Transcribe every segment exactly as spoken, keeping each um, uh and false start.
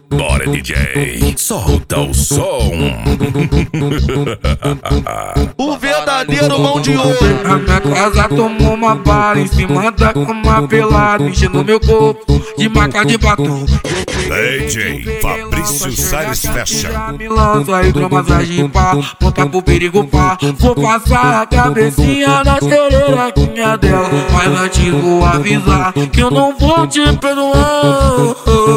Bora, D J, solta o som. O verdadeiro mão de ouro. A minha casa tomou uma bala em cima da cama pelada, enchendo meu corpo de maca de batom. D J Fabrício Salles Fashion. Me lança hidromassagem pá, ponta pro perigo pá. Vou passar a cabecinha na xerequinha dela, mas antes vou avisar que eu não vou te perdoar.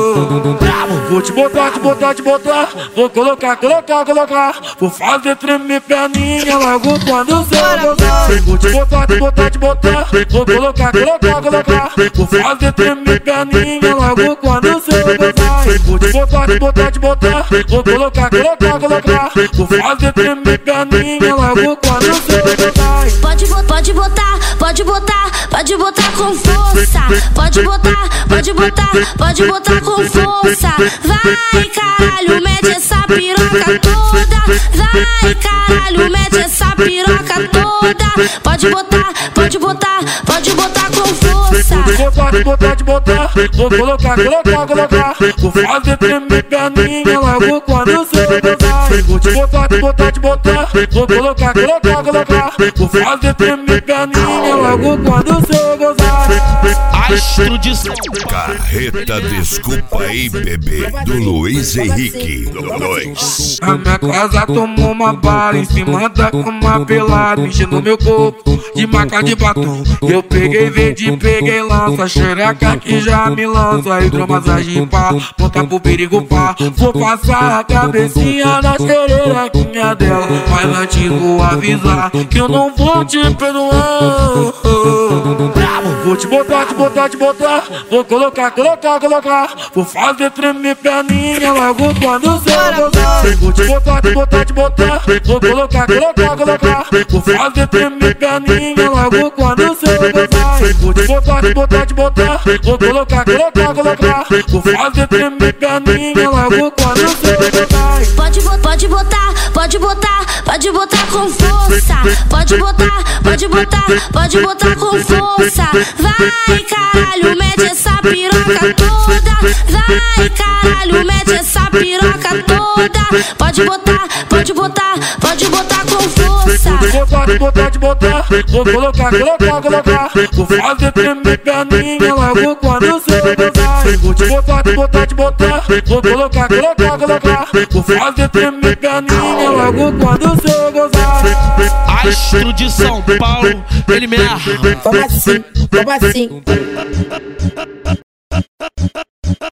Vou te botar, te botar, te botar. Vou colocar, colocar, colocar. Vou fazer tremer perninha logo quando você gozar. Vou te botar, te botar, te botar. Vou colocar, colocar, colocar. Vou fazer tremer perninha logo quando você gozar. Vou te botar, te botar, te botar. Vou colocar, colocar, colocar. Vou fazer tremer perninha logo quando você gozar. Pode botar, pode botar, pode botar, pode botar com força. Pode botar, pode botar, pode botar com força. Vai, caralho, mete essa piroca toda. Vai, caralho, mete essa piroca toda. Pode botar, pode botar, pode botar com força. Vou te botar, te botar, te botar. Vou colocar, colocar, colocar. Vou fazer tremer perninha logo quando você gozar. Vou te botar, te botar, te botar. Vou colocar, colocar, colocar. Vou fazer tremer perninha logo quando você gozar. Astro de São Carreta Desculpa aí, bebê, do Luiz Henrique. Dois. A minha casa tomou uma bala em cima da cama pelada, enchendo meu corpo de maca de batom. Eu peguei verde, peguei lança, xereca que já me lança. Hidromassagem pá, ponta pro perigo pá. Vou passar a cabecinha na xerequinha dela, mas antes vou avisar que eu não vou te perdoar. Vou te botar, te botar, te botar. Vou colocar, colocar, colocar. Vou fazer tremer perninha logo quando você gozar. Vou te botar, te botar, te botar. Vou colocar, colocar, colocar. Vou fazer tremer perninha logo quando você gozar. Vou te botar, te botar, te botar. Vou colocar, colocar, colocar. Vou fazer tremer perninha logo quando você gozar. Pode botar, pode botar, pode botar, pode botar com força. Pode botar, pode botar, pode botar com força. Vai, caralho, mete essa piroca toda. Vai, caralho, mete essa piroca toda. Pode botar, pode botar, pode botar com força. Vou te botar, te botar, te botar. Vou colocar, colocar, colocar. Vou fazer tremer perninha logo quando você gozar. Vou te botar, te botar, te botar. Vou colocar, colocar, colocar. Vou fazer tremer perninha logo quando você gozar. Astro de São Paulo, ele mesmo. Como assim? Como assim?